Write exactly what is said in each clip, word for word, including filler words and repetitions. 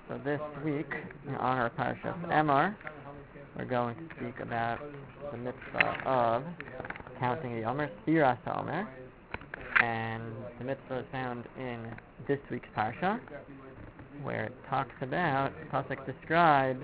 So this week, in honor of Parashas Emor, we're going to speak about the mitzvah of counting the Omer, Spiras HaOmer, and the mitzvah is found in this week's Parsha, where it talks about, the Pasuk describes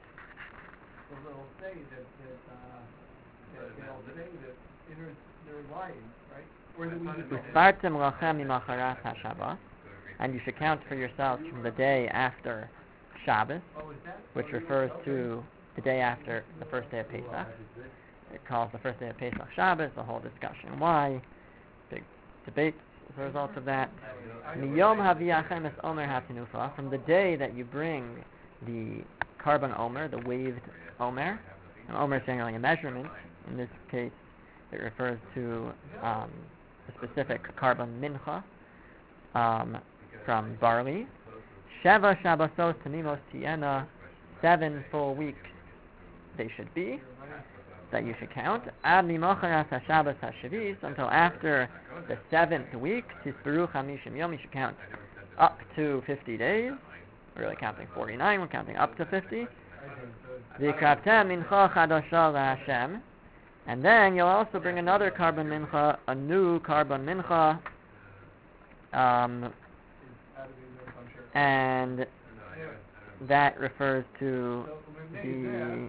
Uspartem lachem mimacharat haShabbos, and you should count for yourselves from the day after Shabbos, which refers to the day after the first day of Pesach. It calls the first day of Pesach Shabbos, the whole discussion why, big debate as a result of that. Miyom haviyachem es omer hatinufa, from the day that you bring the carbon omer, the waved omer. And omer is generally a measurement. In this case, it refers to um, a specific carbon mincha um, from barley. Sheva Shabbasos Tamimos Tiena, seven full weeks they should be, that you should count. Ad Mimocharas HaShabbos HaShavis, until after the seventh week, Tisperu Chamishim Yom, you should count up to fifty days. We're really counting forty-nine, we're counting up to fifty. V'yikrabtem mincha chadasha laHashem, and then you'll also bring another carbon mincha, a new carbon mincha, um, and that refers to the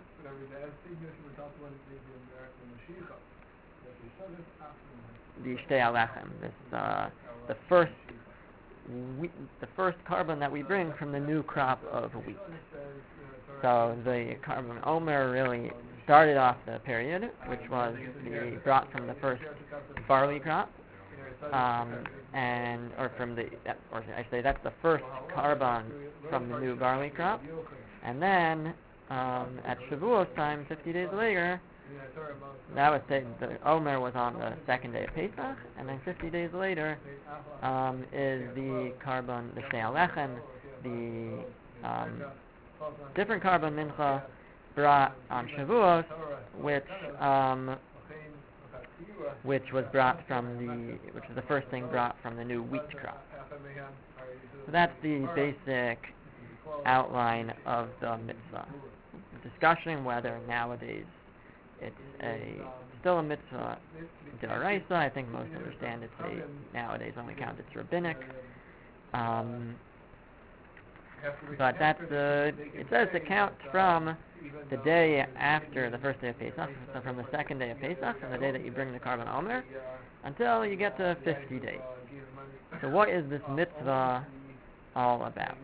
the Shtei Alechem, this uh, the first wheat, the first carbon that we bring from the new crop of wheat. So the carbon omer really started off the period, which was the, brought from the first barley crop, um, and or from the, or I say that's the first carbon from the new barley crop, and then um, at Shavuos time, fifty days later, that was the, the omer was on the second day of Pesach, and then fifty days later um, is the carbon, the Shtei Alechem, the um, different carbon mincha brought on Shavuos, which um, which was brought from the, which was the first thing brought from the new wheat crop. So that's the basic outline of the mitzvah. Discussion whether nowadays it's a still a mitzvah d'oraisa. I think most understand it's a nowadays only count it's rabbinic. Um, But that's uh, it says to count from the day after the first day of Pesach, so from the second day of Pesach, from the day that you bring the carbon omer, until you get to fifty days. So what is this mitzvah all about?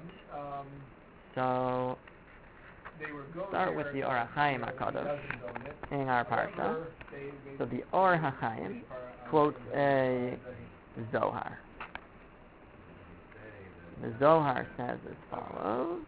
So start with the Or HaChaim HaKadosh in our parsha. So the Or HaChaim quotes a Zohar. The Zohar says as follows.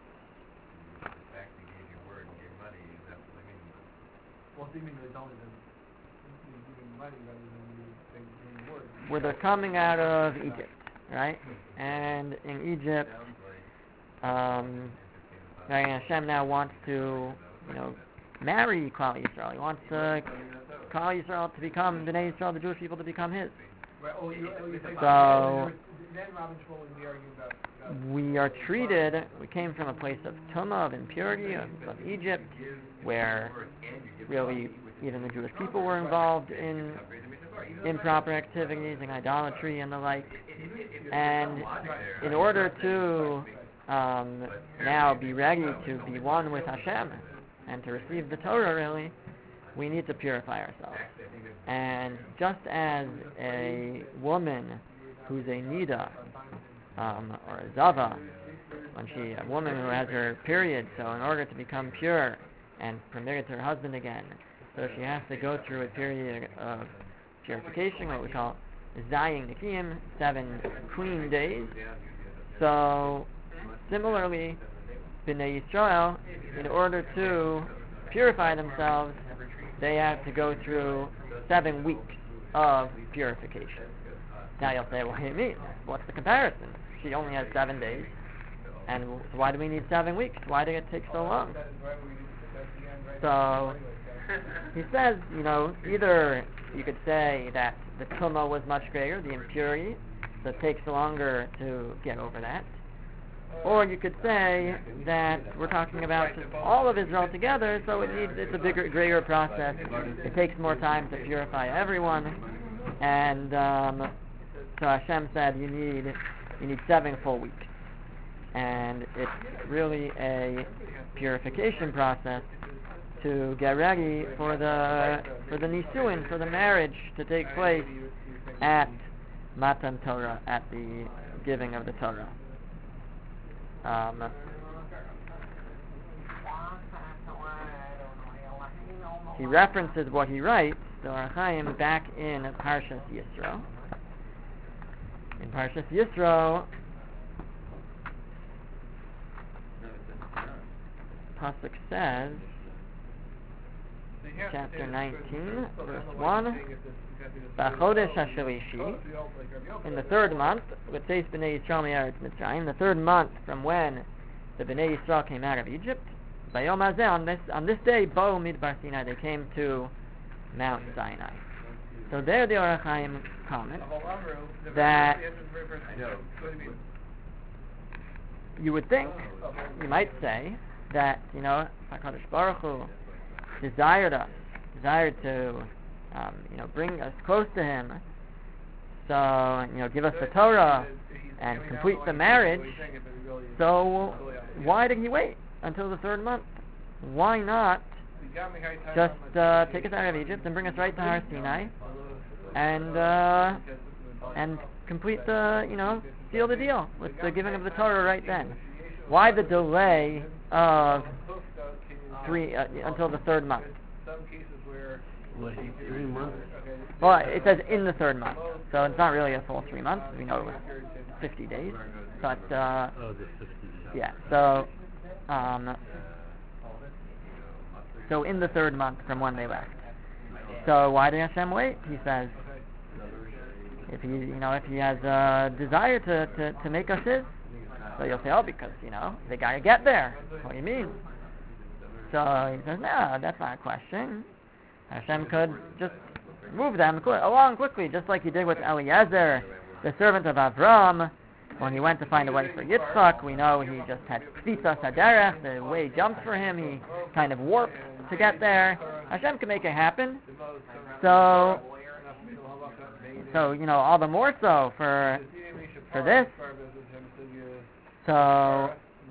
Where they're coming out of Egypt, right? And in Egypt, um, Hashem now wants to, you know, marry Klal Yisrael. He wants to Klal Yisrael to become Bnei Yisrael, the Jewish people, to become his. So we are treated, we came from a place of tumah, of impurity, of, of Egypt, where really even the Jewish people were involved in improper activities and idolatry and the like. And in order to um, now be ready to be one with Hashem and to receive the Torah, really, we need to purify ourselves. And just as a woman who's a nida, um, or a zava, when she, a woman who has her period, so in order to become pure and permitted to her husband again, so she has to go through a period of purification, what we call Zayin Nikim, seven clean days. So similarly, Bnei Yisrael, in order to purify themselves, they have to go through seven weeks of purification. Now you'll say, well, what do you mean? What's the comparison? She only has seven days. And why do we need seven weeks? Why did it take so long? So he says, you know, either you could say that the tumah was much greater, the impurity, so it takes longer to get over that. Or you could say that we're talking about just all of Israel together, so it needs, it's a bigger, greater process. It takes more time to purify everyone. And um, so Hashem said you need you need seven full weeks. And it's really a purification process to get ready for the for the nisuin, for the marriage to take place at Matan Torah, at the giving of the Torah. Um, he references what he writes, the Or HaChaim, back in Parshas Yisro. In Parshas Yisro, Pasuk says, chapter nineteen, verse one, B'chodesh HaShalishi, in the third month, with Seis B'nai Yisrael Me'eretz Mitzrayim, the third month from when the B'nai Yisrael came out of Egypt, Bayom Hazeh, on this, on this day, Bo Midbar Sinai, they came to Mount Sinai. So there the Or HaChaim comment that you would think, you might say, that, you know, HaKadosh Baruch Hu desired us, desired to, um, you know, bring us close to Him, so, you know, give us the Torah and complete the marriage. So why did He wait until the third month? Why not just uh, take us out of Egypt and bring us right to Har Sinai and uh, and complete the, you know, seal the deal with the giving of the Torah right then? Why the delay of three uh, until the third month? Like three months. Well, it says in the third month, so it's not really a full three months. We know it was fifty days, but uh, Oh, the fifty days. yeah. So, um, so in the third month from when they left. So why did Hashem wait? He says, if he, you know, if he has a desire to, to, to make us His, so you'll say, oh, because, you know, they got to get there. What do you mean? So he says, no, that's not a question. Hashem could just move them qu- along quickly, just like He did with Eliezer, the servant of Avram. When he went to find a wife for Yitzchak, we know he just had Kfitzas Haderech, the way jumped for him, he kind of warped to get there. Hashem can make it happen. So, so you know, all the more so for for this. So,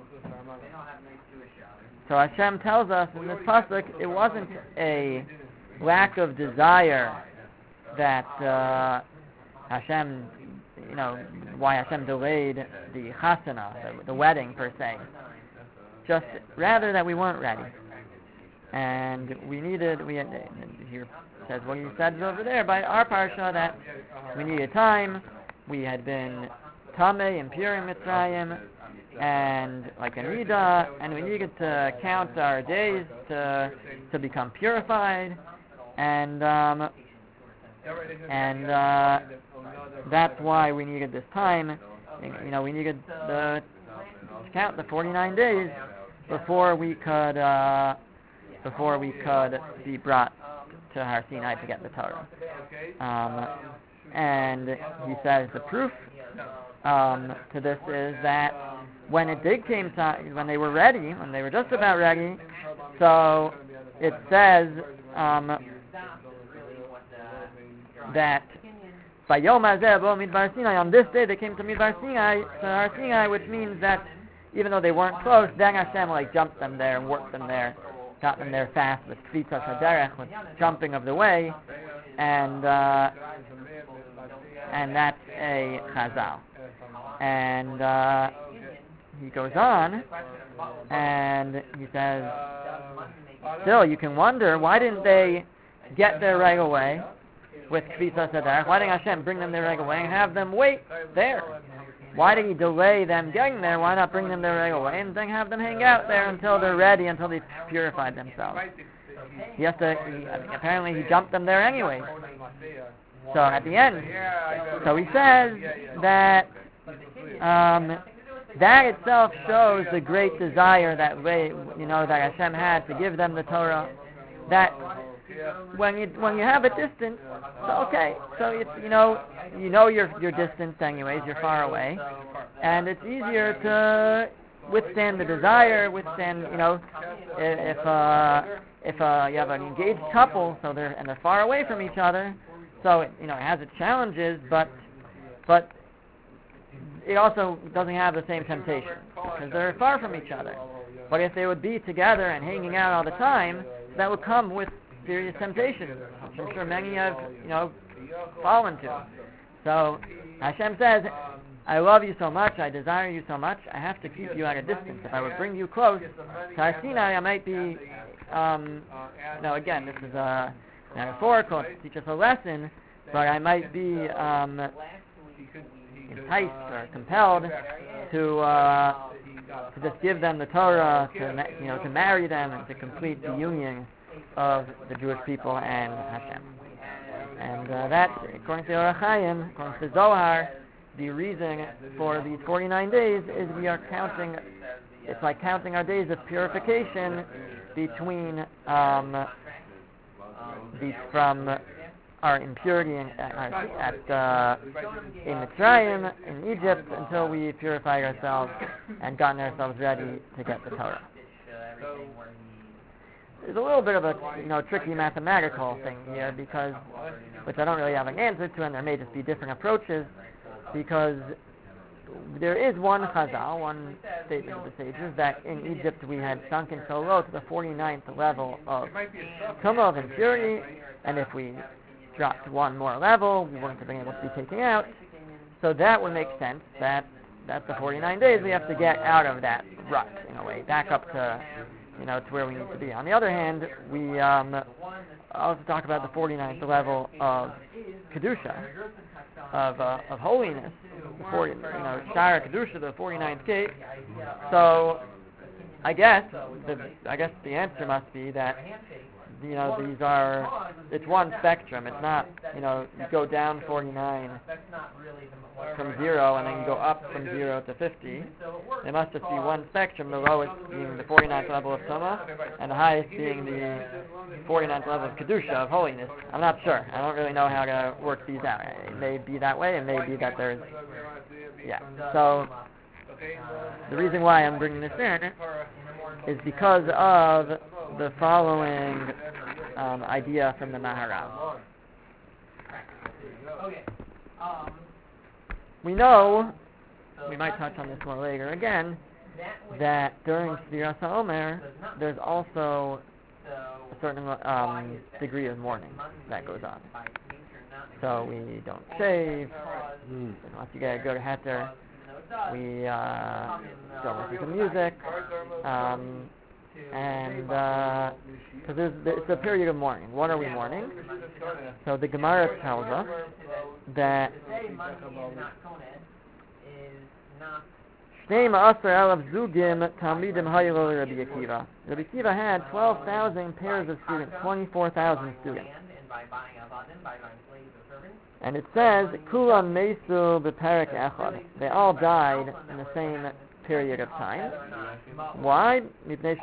so Hashem tells us in this pasuk, it wasn't a lack of desire that uh, Hashem, you know, why Hashem delayed the chasana, the, the wedding per se. Just rather that we weren't ready, and we needed. We had, here says what he said over there by our parsha, that we needed time. We had been tamei, impure in Mitzrayim, and like a nida, and we needed to count our days to to become purified, and um, and uh, that's why we needed this time. You know, we needed the to count the forty-nine days before we could uh, before we could be brought to Har Sinai to get the Torah. Um, and he says the proof um, to this is that when it did came time, when they were ready, when they were just about ready, so it says um, that Bayom Hazeh bo Midbar Sinai, on this day they came to Midbar Sinai, to Har Sinai, which means that even though they weren't close, then Hashem like jumped them there and worked them there, got them there fast with Kfitzas Haderech, with jumping of the way, and uh, and that's a chazal. And uh, he goes on, and he says, still, you can wonder, why didn't they get there right away with Kfitzas Haderech? Why didn't Hashem bring them there right away and have them wait there? Why did He delay them getting there? Why not bring them there right away and then have them hang out there until they're ready, until they've purified themselves? He has to, he, I mean, apparently he jumped them there anyway. So at the end, so he says that um, that itself shows the great desire that way, you know, that Hashem had to give them the Torah. That when you when you have a distance, so okay, so it's you know you know your your distance anyways, you're far away, and it's easier to withstand the desire, withstand you know if if uh, if uh, you have an engaged couple, so they're and they're far away from each other, so it, you know it has its challenges, but but it also doesn't have the same temptation because they're far from each other. But if they would be together and hanging out all the time, that would come with serious temptations, which I'm sure many have, you know, fallen to. So Hashem says, I love you so much, I desire you so much, I have to keep you at a distance. If I would bring you close to Har Sinai, I might be, um, no, again, this is a metaphorical to teach us a lesson, but I might be um, enticed or compelled to uh, to just give them the Torah, to ma- you know, to marry them and to complete the union of the Jewish people and Hashem. And uh, that, according to Orach Chaim, according to Zohar, the reason for these forty-nine days is we are counting. It's like counting our days of purification between um, the, from our impurity in, at, at uh, in Mitzrayim, in Egypt, until we purified ourselves and gotten ourselves ready to get the Torah. There's a little bit of a you know tricky mathematical thing here because, which I don't really have an answer to, and there may just be different approaches, because there is one chazal, one statement of the sages, that in Egypt we had sunken so low to the forty-ninth level of tumah, of impurity, and if we dropped one more level, we wouldn't have been able to be taken out. So that would make sense that that's the forty-nine days we have to get out of that rut, in a way, back up to, you know, to where we need to be. On the other hand, we um, also talk about the forty-ninth level of Kedusha, of uh, of holiness, the forty, you know, Shara Kedusha, the forty-ninth gate. So I guess the I guess the answer must be that, you know, these are, it's one spectrum. It's not, you know, you go down forty-nine from zero and then you go up from zero to fifty. There must just be one spectrum, the lowest being the forty-ninth level of Tumah, and the highest being the forty-ninth level of Kedusha, of holiness. I'm not sure. I don't really know how to work these out. It may be that way, it may be that there's, yeah. So, the reason why I'm bringing this in is because of the following um, idea from the Maharal. We know, we might touch on this more later again, that during Sfiras HaOmer, there's also a certain um, degree of mourning that goes on. So we don't shave, mm. unless you get a good heter. We uh, don't listen to music, um, and uh, so there's, it's a period of mourning. What are we mourning? So the Gemara tells us that Shnei Ma'aser Elav Zugim Talmidim Haylo Rabbi Akiva. Rabbi Akiva had twelve thousand pairs of students, twenty-four thousand students. And it says, Kulam Mesu B'Perek Echad. They all died in the same period of time. Why? Because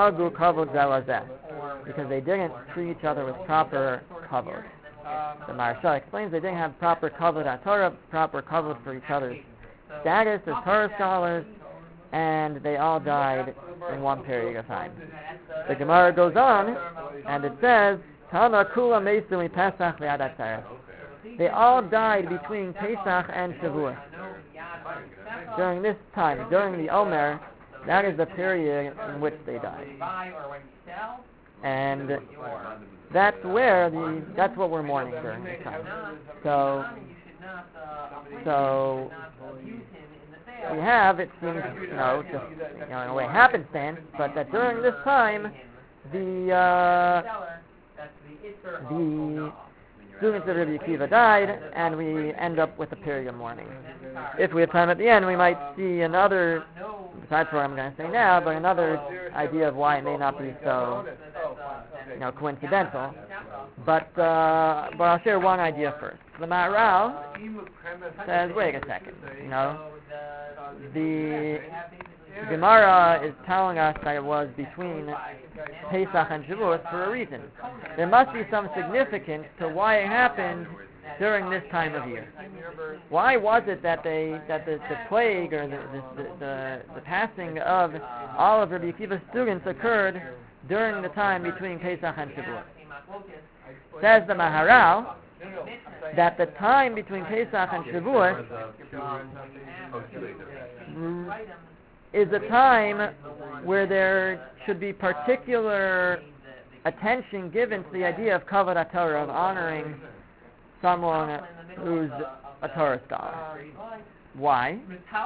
they didn't treat each other with proper kavod. The Maharsha explains they didn't have proper kavod at Torah, proper kavod for each other's status as Torah scholars, and they all died in one period of time. The Gemara goes on, and it says, Tama Kula Mesu Mipesach Le'ad Atzeres. They all died between Pesach and Shavuot. During this time, during the Omer, that is the period in which they died. And that's where the that's what we're mourning during this time. So, so we have, it seems, you know, just, you know, in a way happenstance, but that during this time, the uh, the students of Rabbi Akiva died, and we end up with a period of mourning. If we have time at the end, we might see another, besides what I'm going to say now, but another idea of why it may not be so, you know, coincidental. But uh, but I'll share one idea first. The Maharal says, wait a second, you know, the Gemara is telling us that it was between Pesach and Shavuot for a reason. There must be some significance to why it happened during this time of year. Why was it that they that the, the plague or the the, the the passing of all of Rabbi Akiva's students occurred during the time between Pesach and Shavuot? Says the Maharal that the time between Pesach and Shavuot is a time where there should be particular attention given to the idea of Kavod HaTorah, of honoring someone who's a Torah scholar. Why?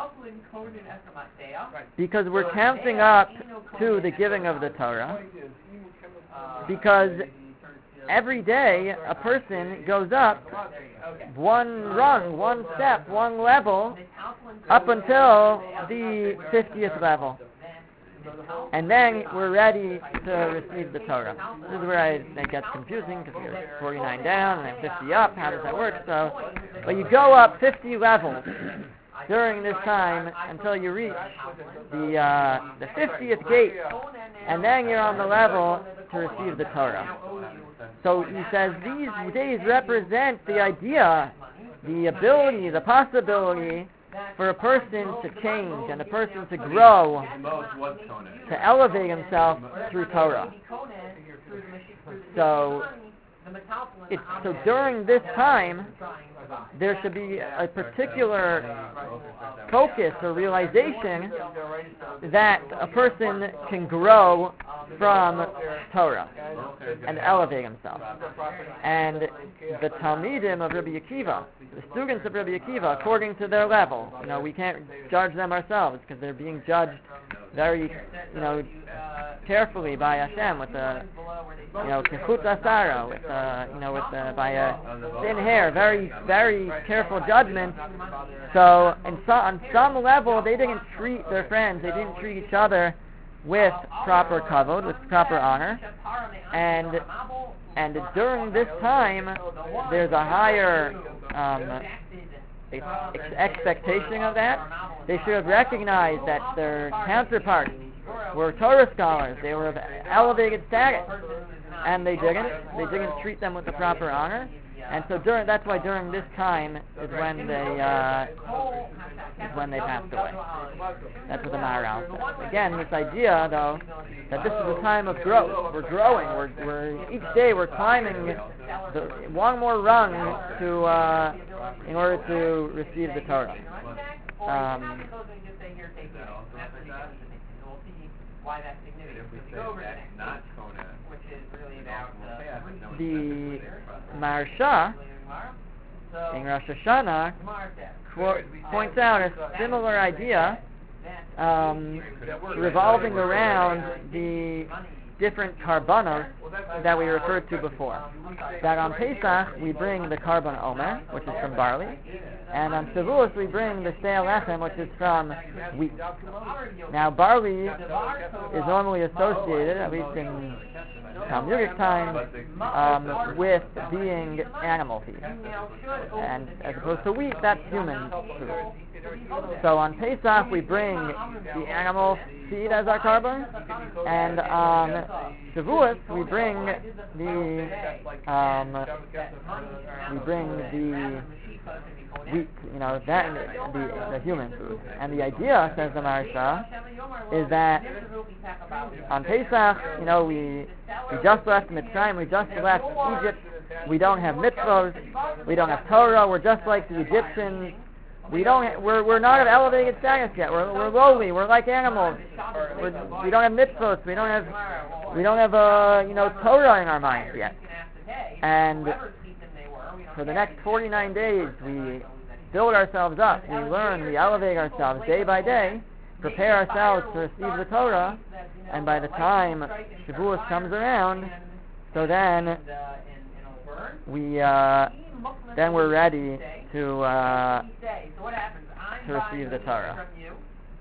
Because we're counting up to the giving of the Torah, because every day a person goes up one rung, one step, one level, up until the fiftieth level. And then we're ready to receive the Torah. This is where I, it gets confusing, because you're forty-nine down and then fifty up. How does that work? So, but you go up fifty levels during this time until you reach the uh, the fiftieth gate, and then you're on the level to receive the Torah. So he says these days represent the idea, the ability, the possibility for a person to change and a person to grow, to elevate himself through Torah. So, it's, so during this time, there should be a particular focus or realization that a person can grow from Torah and elevate himself. And the Talmidim of Rabbi Akiva, the students of Rabbi Akiva, according to their level, you know, we can't judge them ourselves because they're being judged very, you know, carefully by Hashem with the, you know, kechut asara, with, uh, you know, with uh, by a thin hair, very, very careful judgment. So, in so, on some level, they didn't treat their friends, they didn't treat each other with proper kavod, with proper honor, and and during this time, there's a higher um, ex- expectation of that. They should have recognized that their counterparts were Torah scholars, they were of elevated status, and they didn't. They didn't treat them with the proper honor. And so during, that's why during this time is when they uh, is when they passed away. That's what the Maharal says. Again, this idea, though, that this is a time of growth. We're growing. We're, we're each day we're climbing the, one more rung to uh, in order to receive the Torah. Um, why that's significant. If we go over that's not Kona, which is really about uh, the Maharsha in Rosh Hashanah qu- points out a similar idea um, revolving around the different karbanos that we referred to before. That on Pesach we bring the karban omer, which is from barley, and on Shavuos we bring the shtei lechem, which is from wheat. Now barley is normally associated, at least in Talmudic time, um, with being animal feed, and as opposed to wheat, that's human food. So on Pesach we bring the animal feed as our karban, and on Shavuos we bring the um, we bring the wheat, you know, that the the human food. And the idea, says the Maharsha, is that on Pesach, you know, we we just left Mitzrayim, we just left Egypt. We don't have mitzvos, we don't have Torah. We're just like the Egyptians. We don't. We're we're not of elevated status yet. We're we're lowly. We're like animals. We're, we don't have mitzvot. We don't have we don't have uh you know Torah in our minds yet. And for the next forty-nine days, we build ourselves up. We learn. We elevate ourselves day by day. Prepare ourselves to receive the Torah. And by the time Shavuos comes around, so then we uh, then we're ready to uh, to receive the Torah.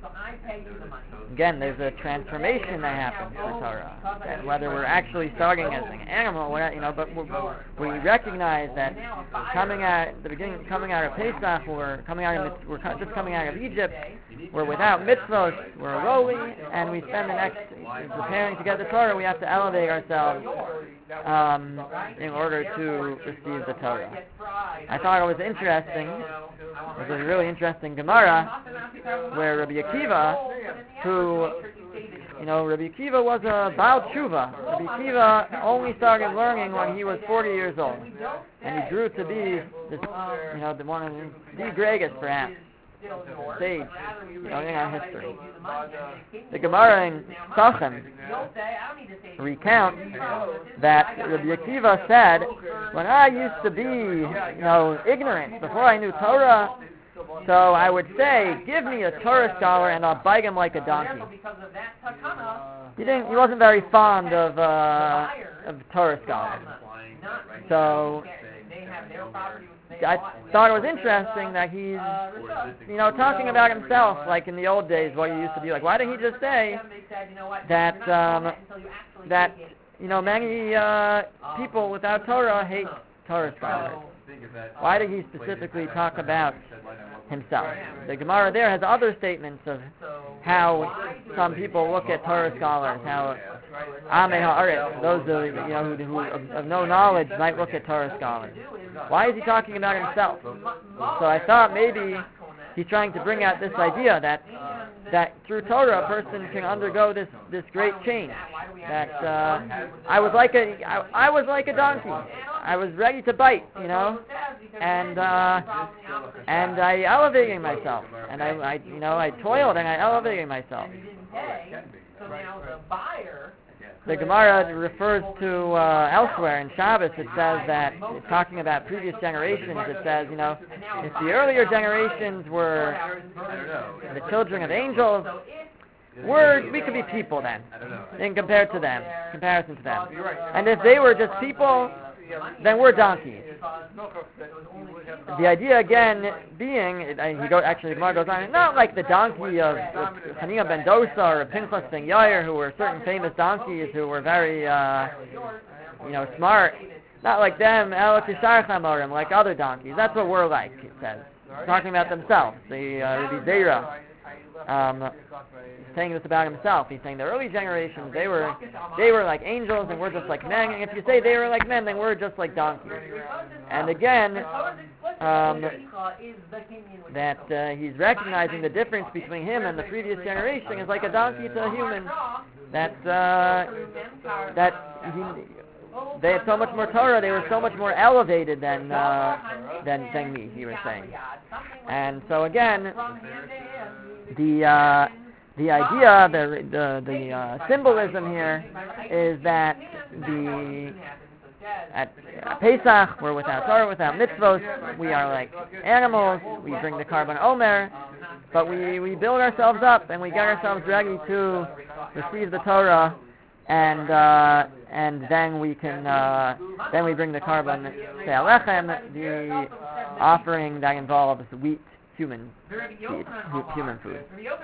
so I pay you the money. Again, there's a transformation that happens for Torah. That whether we're actually starting as an animal, we're not, you know, but we we recognize that coming out the beginning, coming out of Pesach, we're coming out of we're just coming out of Egypt. We're without mitzvot. We're lowly, and we spend the next preparing to get the Torah. We have to elevate ourselves um, in order to receive the Torah. I thought it was interesting. It was a really interesting Gemara where Rabbi Akiva, who, you know, Rabbi Akiva was a Baal Tshuva. Rabbi Akiva only started learning when he was forty years old, and he grew to be, this, you know, the one of the, the greatest, perhaps, sage, you know, in our history. The Gemara in Sachem recounts that Rabbi Akiva said, when I used to be, you know, ignorant, before I knew Torah, so I would say, give me a Torah scholar and I'll bite him like a donkey. He didn't. He wasn't very fond of uh, of Torah scholars. So I thought it was interesting that he's, you know, talking about himself, like in the old days, what he used to be like. Why didn't he just say that um, that you know many uh, people without Torah hate Torah scholars? Why did he specifically talk about himself? The Gemara there has other statements of how some people look at Torah scholars, how Amei Ha'aretz, those who, you know, who, who of, of no knowledge might look at Torah scholars. Why is he talking about himself? So I thought maybe he's trying to bring out this idea that that through Torah a person can undergo this, this great change. That uh, I was like a I, I was like a donkey. I was ready to bite, you know, and uh, and I elevated myself, and I, I you know I toiled and I elevated myself. The Gemara refers to uh, elsewhere in Shabbos. It says that, talking about previous generations, it says, you know, if the earlier generations were the children of angels, we're, we could be people then, in compared to them, comparison to them. And if they were just people, then we're donkeys. The idea again being, and he go, actually the Gemara goes on, not like the donkey of Hanina ben Dosa or Pinchas ben Yair, who were certain famous donkeys who were very, uh, you know, smart. Not like them, El Tishar Chamorim, like other donkeys. That's what we're like, it says. Talking about themselves. The uh, Rabbi Zera, um, saying this about himself. He's saying the early generations, they were they were like angels and we're just like men. And if you say they were like men, then we're just like donkeys. And again, um, that uh, he's recognizing the difference between him and the previous generation is like a donkey to a human. That uh, that he, they had so much more Torah, they were so much more elevated than uh, than than me. He was saying. And so again, the uh, the idea, the the the uh, symbolism here is that the at Pesach we're without Torah, without mitzvot, we are like animals. We bring the Karban Omer, but we we build ourselves up and we get ourselves ready to receive the Torah, and uh, and then we can uh, then we bring the Karban Se'alechem, the offering that involves wheat. Human feed, human food.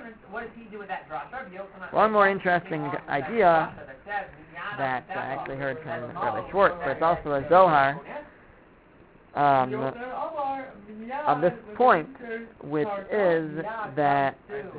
One more interesting idea that I actually heard from Rabbi Schwartz, but it's also a Zohar, um, on this point, which is that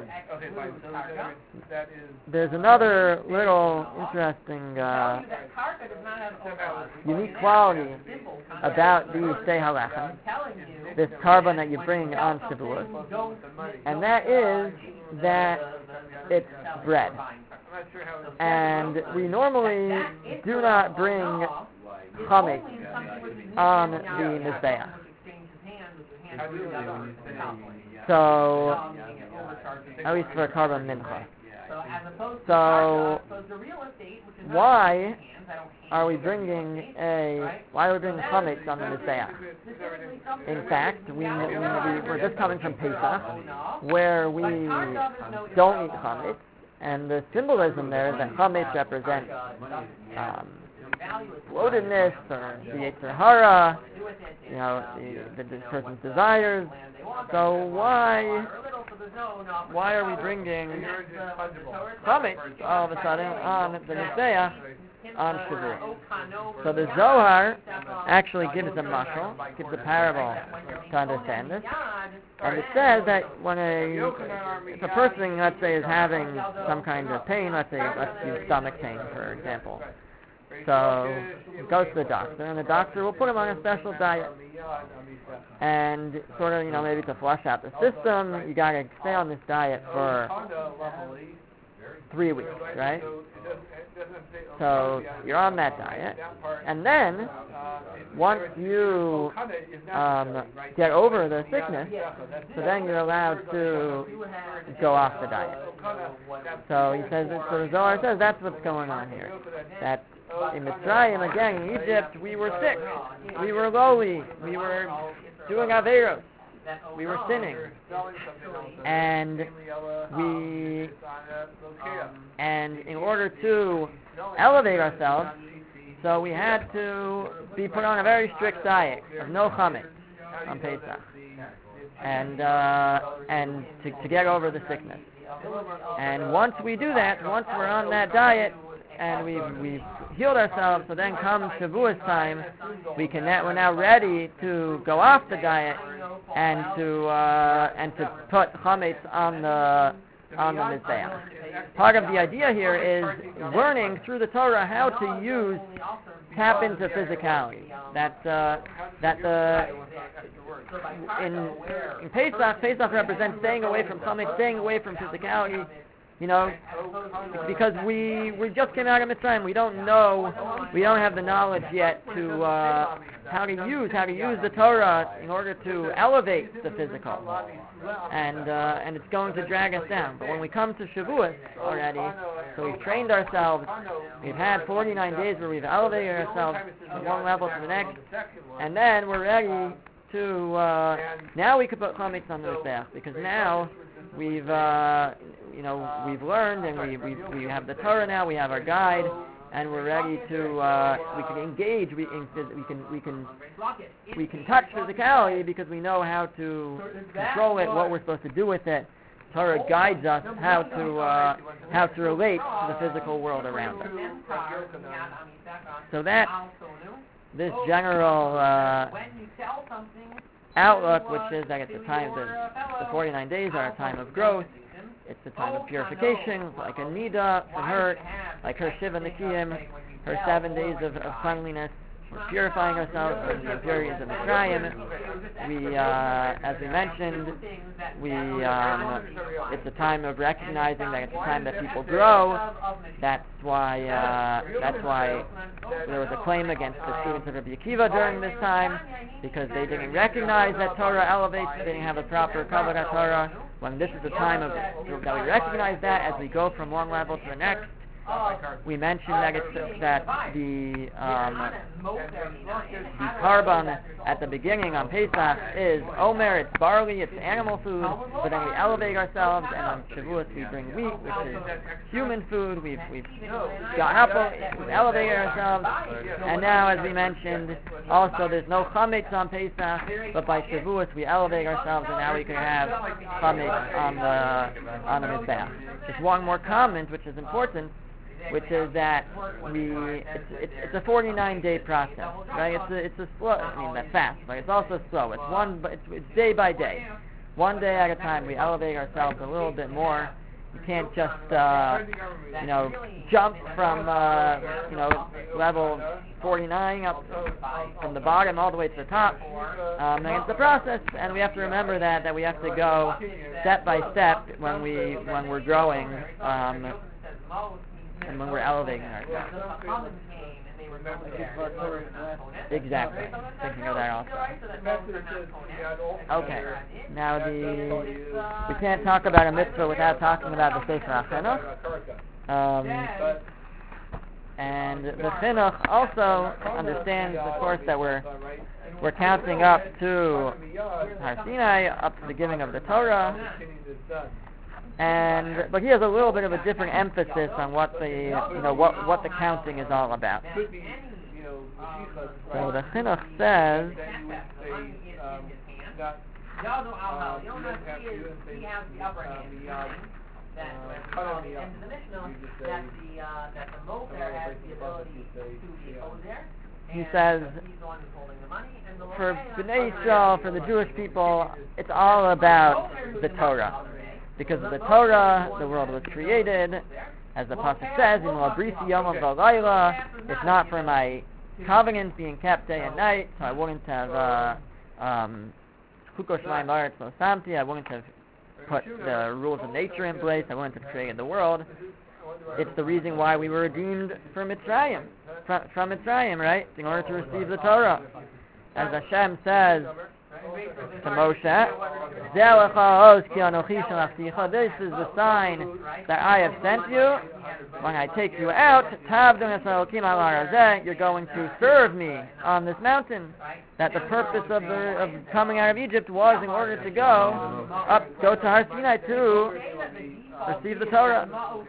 there's another little interesting, uh, unique quality about the Shtei HaLechem, this carbon that you bring on Shavuot, and that is that it's bread. And we normally do not bring chametz on the Mizbeach. So, at least for a carbon mincha. So, why are we bringing a, why are we bringing chametz on the Mizbeach? In fact, we, we, we're just coming from Pesach, where we don't eat chametz, and the symbolism there is that chametz represents um, bloatedness or the Yetzer Hara, you know, the, the, the person's desires. So why why are we bringing chametz all of a sudden on the Mizbeach on Shavuot? So the Zohar actually gives a mashal, gives a parable to understand this, and it says that when a if a person, let's say, is having some kind of pain, let's say let's use stomach pain for example. So he goes to the doctor, and the doctor will put him on a special diet. And sort of, you know, maybe to flush out the system, you gotta stay on this diet for three weeks, right? So you're on that diet, and then once you um, get over the sickness, so then you're allowed to go off the diet. So he says, so the Zohar says that's what's going on here. That in Mitzrayim, again, in Egypt, we were sick, we were lowly, we were doing Averos, we were sinning, and we, and in order to elevate ourselves, so we had to be put on a very strict diet of no chametz on Pesach, and uh, and to, to get over the sickness. And once we do that, once we're on that diet, and we've, we've healed ourselves, so then comes Shavuos time, we can now, we're now ready to go off the diet and to uh, and to put chametz on the on the Mizbeach. Part of the idea here is learning through the Torah how to use, tap into physicality. That uh, that the in in Pesach, Pesach represents staying away from chametz, staying away from physicality. You know, because we we just came out of Mitzrayim, we don't know, we don't have the knowledge yet to uh, how to use how to use the Torah in order to elevate the physical, and uh, and it's going to drag us down. But when we come to Shavuos already, so we've trained ourselves, we've had forty-nine days where we've elevated ourselves from one level to the next, and then we're ready to uh, now we can put chametz on the Mizbeach, because now we've uh, you know we've learned, and we we we have the Torah now, we have our guide, and we're ready to uh, we can engage, we in, we can we can we can touch physicality because we know how to control it, what we're supposed to do with it. Torah guides us how to uh, how to relate to the physical world around us. So that this general uh, outlook, which is that at the time the, the forty-nine days are a time of growth, it's a time of purification, like a nida for her, like her shiva nikiyim, her seven days of, of cleanliness. We're purifying ourselves from the impurities of Mitzrayim. We, uh, as we mentioned, we um, it's a time of recognizing that it's a time that people grow. That's why uh, that's why there was a claim against the students of Rabbi Akiva during this time, because they didn't recognize that Torah elevates. They didn't have a proper Kabbalah Torah. When this is the time of that we recognize that as we go from one level to the next. We mentioned that it's, that the um, the carbon at the beginning on Pesach is Omer, it's barley, it's animal food, but then we elevate ourselves, and on Shavuot we bring wheat, which is human food. We've we've got up, we've elevated ourselves, and now, as we mentioned, also there's no chametz on Pesach, but by Shavuot we elevate ourselves, and now we can have chametz on the on the Mizbeach. Just one more comment, which is important, which is that we it's, it's, it's a forty-nine day process, right? It's a, it's a slow, I mean that's fast, but it's also slow. It's one, but it's, it's day by day, one day at a time. We elevate ourselves a little bit more. You can't just uh, you know jump from uh, you know level forty-nine up from the bottom all the way to the top. Um, and it's a process, and we have to remember that that we have to go step by step when we when we're growing. Um, and when we're elevating ourselves. Exactly. Thinking of that also. Okay. Now the we can't talk about a mitzvah without talking about the Sefer HaChinuch. Um, and the Chinuch also understands, of course, that we're we're counting up to Har Sinai, up to the giving of the Torah. And but he has a little bit of a different emphasis on what the you know what what the counting is all about. So the Chinuch says, Yadu al You don't have he is he has the upper hand. That when we call the end of the Mishnah, that the uh, that the mocher has the ability to be there. He says, for Bnei Yisrael, for the Jewish people, it's all about the Torah. Because of the Torah, the world was created. As the Pasuk says, in Labrisi Yom V'Layla, if not for my covenant being kept day and night, so I wouldn't have uh, um, Chukos Shemaim Ba'aretz Lo Samti, I wouldn't have put the rules of nature in place, I wouldn't have created the world. It's the reason why we were redeemed from Mitzrayim, from, from Mitzrayim, right? In order to receive the Torah. As Hashem says to Moshe, this is the sign that I have sent you. When I take you out, you're going to serve me on this mountain. That the purpose of the of coming out of Egypt was in order to go up, go to Har Sinai to receive the Torah.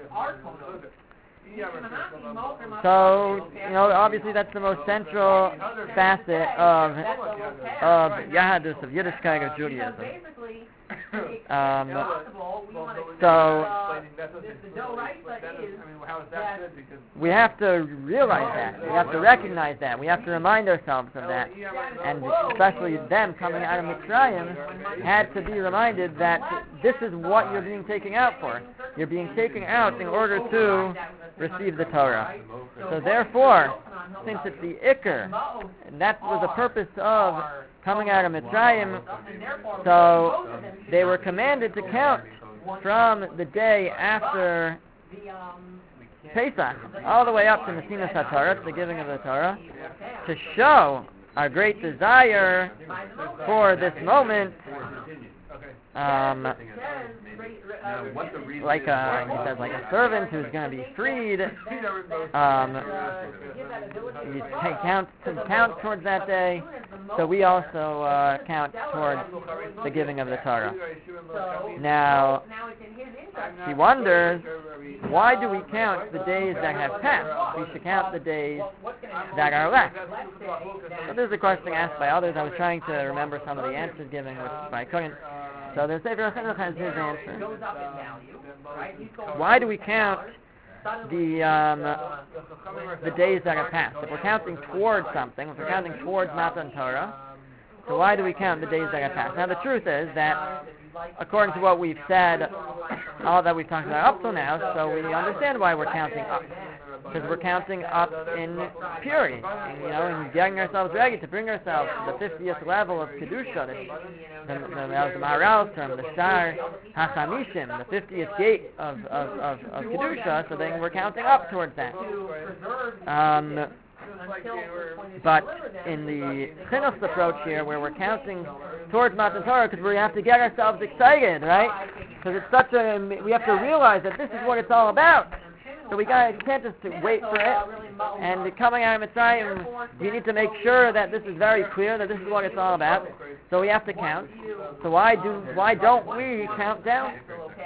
So, you know, obviously that's the most central facet of of Yahadus, of Yiddishkeit, of Judaism. Um, so, we have to realize that. We have to recognize that. We have to remind ourselves of that. And especially them coming out of Mitzrayim had to be reminded that this is what you're being taken out for. You're being taken out in order to receive the Torah. So therefore, since it's the Iker, and that was the purpose of coming out of Mitzrayim, so they were commanded to count from the day after Pesach all the way up to Nesinas HaTorah, the giving of the Torah, to show our great desire for this moment. Um, like a, he says, like a servant who's going to be freed. Um, you take count, count towards that day. So we also uh, count towards the giving of the Torah. Now, he wonders, why do we count the days that have passed? We should count the days that are left. So this is a question asked by others. I was trying to remember some of the answers given, which I couldn't. So the Sefer Chinuch has his answer. Why do we count the um, the days that are past? If we're counting towards something, if we're counting towards Matan Torah, so why do we count the days that are past? Now the truth is that, according to what we've said, all that we've talked about up till now, so we understand why we're counting up. Because we're counting up in purity, and, you know, and getting ourselves ready to bring ourselves to the fiftieth level of Kedusha, the, the, the, the Maharal's term, the Shar HaChamishim, the fiftieth gate of, of, of, of Kedusha, so then we're counting up towards that. Um, but in the Chinuch's approach here, where we're counting towards Matan Torah, because we have to get ourselves excited, right? Because it's such a, we have to realize that this is what it's all about. So we gotta, can't just wait for it. And coming out of Mitzrayim, we need to make sure that this is very clear, that this is what it's all about. So we have to count. So why do why don't we count down?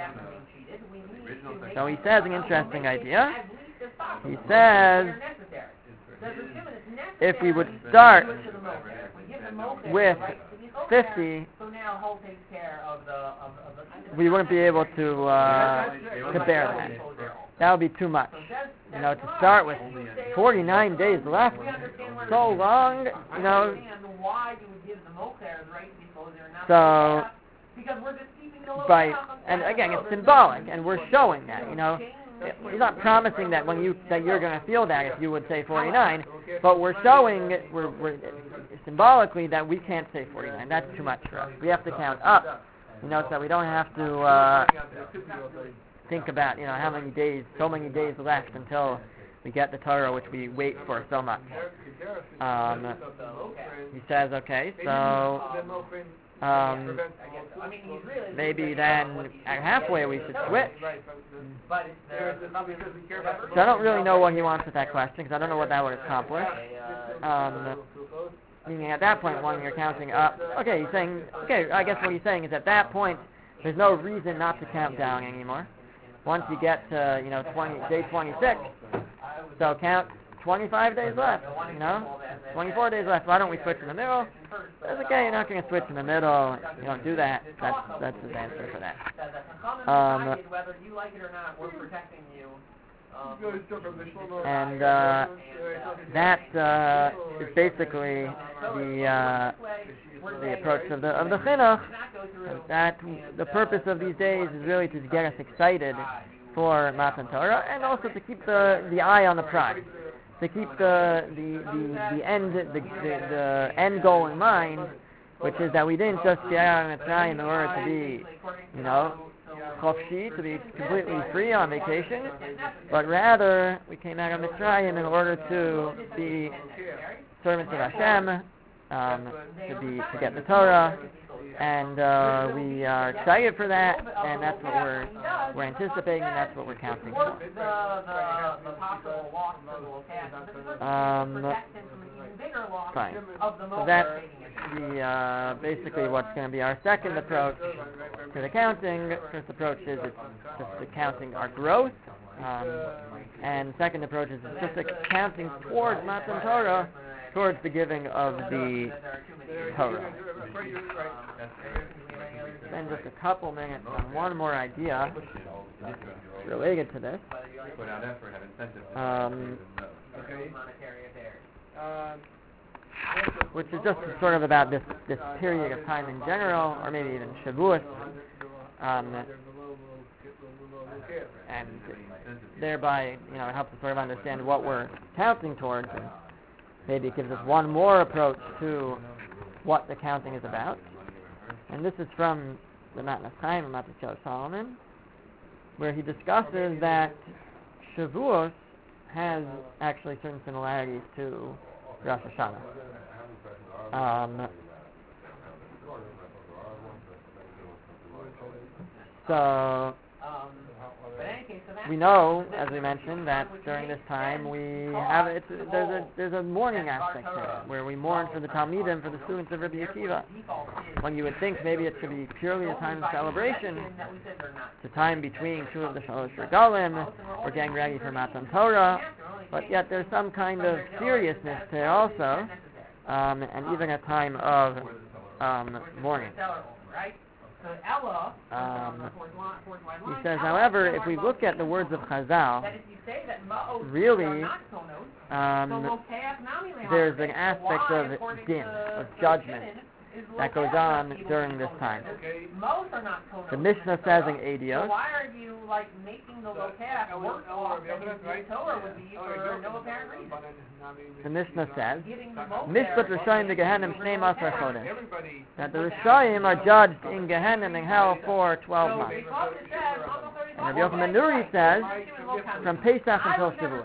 So he says an interesting idea. He says, if we would start with fifty, we wouldn't be able to uh, to bear that. That would be too much. You know, to start with forty-nine days left, so long, you know. So, right, and again, it's symbolic, and we're showing that, you know. He's not promising that when you that you're going to feel that if you would say forty-nine, but we're showing we're, we're symbolically that we can't say forty-nine. That's too much for us. We have to count up, you know, so that we don't have to uh, think about, you know, how many days, so many days left until we get the Torah, which we wait for so much. Um, he says, okay, so um, maybe then at halfway we should switch. So I don't really know what he wants with that question, because I don't know what that would accomplish. Um, meaning at that point, when you're counting up, okay, he's saying, okay, I guess what he's saying is at that point, there's no reason not to count down anymore. Once you get to, you know, twenty, day twenty-six, so count twenty-five days left, you know, twenty-four days left. Why don't we switch in the middle? That's okay. You're not going to switch in the middle. You don't do that. That's that's his answer for that. Um, whether you like it or not, we're protecting you. and uh, that uh, is basically the uh, the approach of the of the chinuch. That the purpose of these days is really to get us excited for Matan Torah, and also to keep the, the eye on the prize, to keep the the, the, the end the, the the end goal in mind, which is that we didn't just get out of Mitzrayim in order to be, you know, chofshi, to be completely free on vacation, but rather we came out of Mitzrayim in order to be servants of Hashem, um, to be to get the Torah. And uh, we are excited for that, and that's what we're we're anticipating, and that's what we're counting for. Um, fine. So that's the uh, basically what's going to be our second approach to the counting. First approach is it's just the counting our growth, um, and second approach is it's just the counting towards Matan Torah, towards the giving of the Torah. Spend just a couple minutes on one more idea related to this, um, which is just sort of about this, this period of time in general, or maybe even Shavuot, um, and thereby, you know, it helps us sort of understand what we're counting towards, and maybe it gives us one more approach to what the counting is about. And this is from the Matnas Chaim and Matnas Shel Solomon, where he discusses that Shavuos has actually certain similarities to Rosh Hashanah. Um, so we know, as we mentioned, that during this time we have it's, there's a there's a mourning aspect to it, where we mourn for the Talmidim, for the students of Rabbi Akiva. When you would think maybe it should be purely a time of celebration, it's a time between two of the Shalosh Regalim, we're getting ready for Matan Torah, but yet there's some kind of seriousness there also, um, and even a time of um, mourning. Um, he says, however, if we look at the words of Chazal, really, um, there's an aspect of din, of judgment, that goes on during this time. The Mishnah says in Eidios, why are you like making the lokach work off that the Torah would be for no apparent reason? The Mishnah says, Mishpat Rishayim the Gehenim Shnei Masar Chodesh, that the Rishayim are judged in Gehenim in hell for twelve months. And Rabbi Yochanan Nuri says, from Pesach until Shavuot.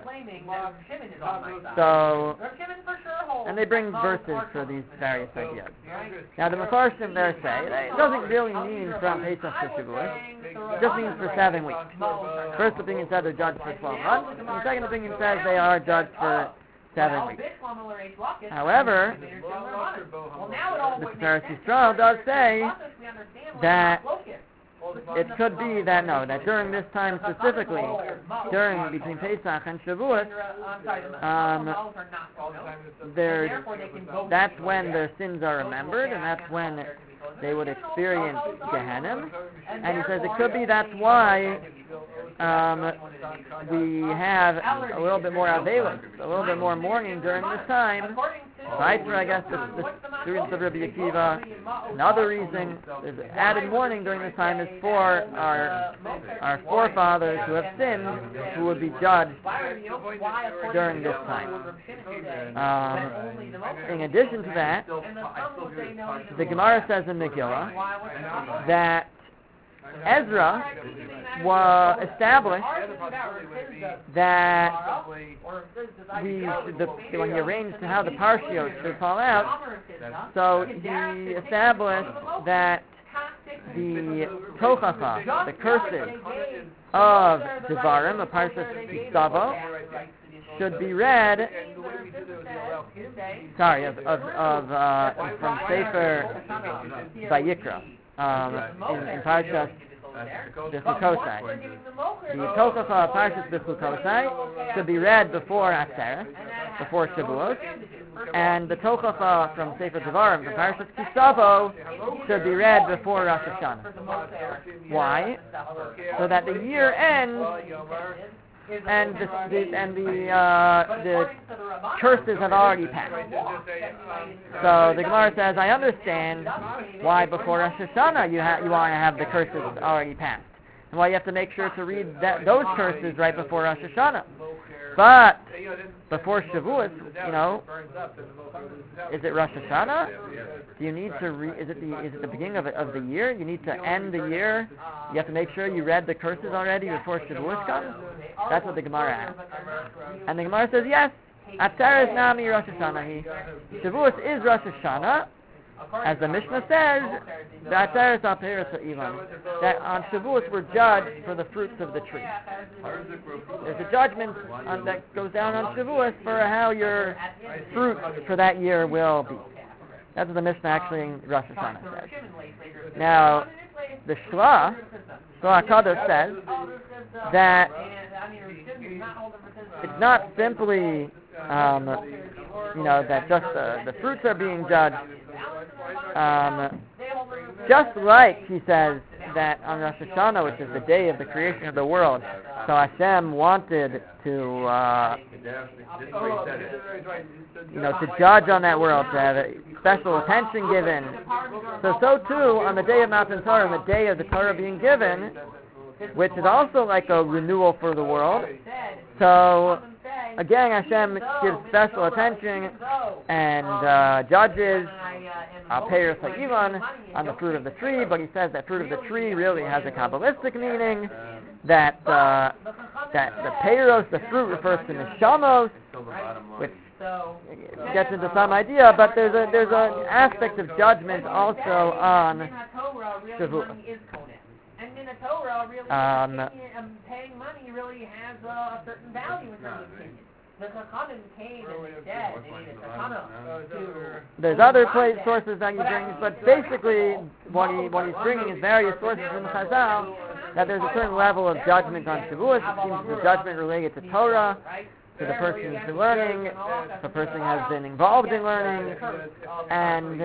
So, and they bring verses for these various ideas. Now the Mefarshim there say, it doesn't really mean from Pesach to Shavuot, it just means for seven weeks. First opinion says they're judged for twelve months, and the second opinion says they are judged for seven weeks. However, the Tiferes Yisrael does say that it could be that, no, that during this time specifically, during between Pesach and Shavuot, um, that's when their sins are remembered, and that's when they would experience Gehenim. And he says it could be that's why um, we have a little bit more Avelis, a little bit more mourning during this time. Vaytra, I guess, the, the students of Rabbi Akiva. Another reason there's added mourning during this time is for our our forefathers who have sinned, who would be judged during this time. Um, in addition to that, the Gemara says in Megillah that Ezra was established that we, the, when he arranged how the Parshiot should fall out, so he established that the Tochacha, the curses of Devarim, the Parshat Kisavo, should be read, sorry, of, of, of uh, from Sefer Vayikra. Um, in, in Parshas The Sukkosai. The Tochos of Parshas B'Sukkosai should be read before Atzeres, before Shavuos, and the Tochos from Sefer Devarim, from Parshas Kisavo, should be read before Rosh Hashanah. Why? So that the year ends, and the, the and the uh, the curses have already passed. So the Gemara says, I understand why before Rosh Hashanah you ha- you want to have the curses already passed, and why you have to make sure to read that those curses right before Rosh Hashanah. But before Shavuos, you know, is it Rosh Hashanah? Do you need to read? Is it the is it the beginning of, of the year? You need to end the year. You have to make sure you read the curses already before Shavuos comes. That's what the Gemara asks. And the Gemara says yes. Atzeres nami Rosh Hashanah. Shavuos is Rosh Hashanah, as the Mishnah says. The Atzeres aperes ha'ilon. That on Shavuos we're judged for the fruits of the tree. There's a judgment on, that goes down on Shavuos for how your fruit for that year will be. That's what the Mishnah actually in Rosh Hashanah says. Now, the Shla, Shla HaKadosh says that it's not simply, um, you know, that just uh, the fruits are being judged. Um, just like he says that on Rosh Hashanah, which is the day of the creation of the world, so Hashem wanted to, uh, you know, to judge on that world, to have special attention given. So, so too, on the day of Matan Torah, on the day of the Torah being given, which is also like a renewal for the world. So, again, Hashem gives special attention and uh, judges Al-Peir Sa'ivan on the fruit of the tree, but he says that fruit of the tree really has a Kabbalistic meaning, that uh, that the Peiros, the fruit, refers to Neshamos, which gets into some idea, but there's a there's an aspect of judgment also on Shavuot. And in the Torah, really, um, opinion, um, paying money really has uh, a certain value in terms of opinion. The Chachamim came instead. They needed Chachamim to... There's other place, sources that he brings, but basically what he what he's bringing is various sources in Chazal, that there's a certain level of judgment on Shavuos. It seems the judgment related to Torah, to the person who's learning, the person has been involved in learning, and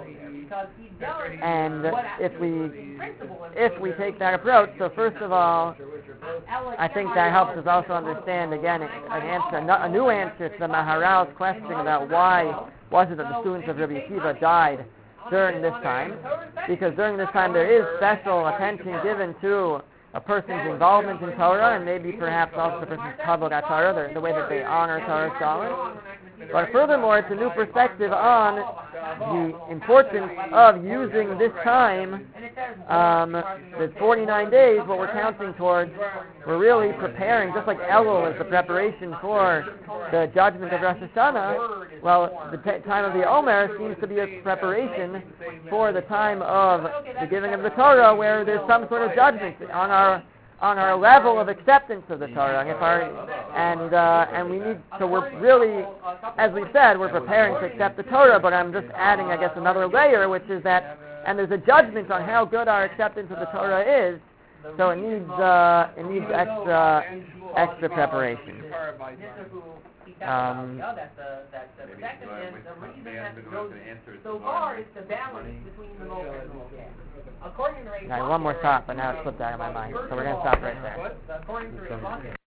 and if we if we take that approach, so first of all, I think that helps us also understand again an answer, a new answer to the Maharal's question about why was it that the students of Rabbi Akiva died during this time, because during this time there is special attention given to a person's involvement in Torah, and maybe perhaps also the person's kavod at Torah, the, the way that they honor Torah scholars. But furthermore, it's a new perspective on the importance of using this time, um, the forty-nine days, what we're counting towards. We're really preparing, just like Elul is the preparation for the judgment of Rosh Hashanah. Well, the t- time of the Omer seems to be a preparation for the time of the giving of the Torah, where there's some sort of judgment on our on our level of acceptance of the Torah, and if our and uh, and we need so we're really, as we said, we're preparing to accept the Torah, but I'm just adding, I guess, another layer, which is that, and there's a judgment on how good our acceptance of the Torah is, so it needs uh, it needs extra extra preparation. Um, that's the, that's the second, and the reason that it goes so far is to balance between the Mocha and the Mocha. According to Ray I had one more thought, but now it's slipped out of my mind, so we're going to stop right there. According to Ray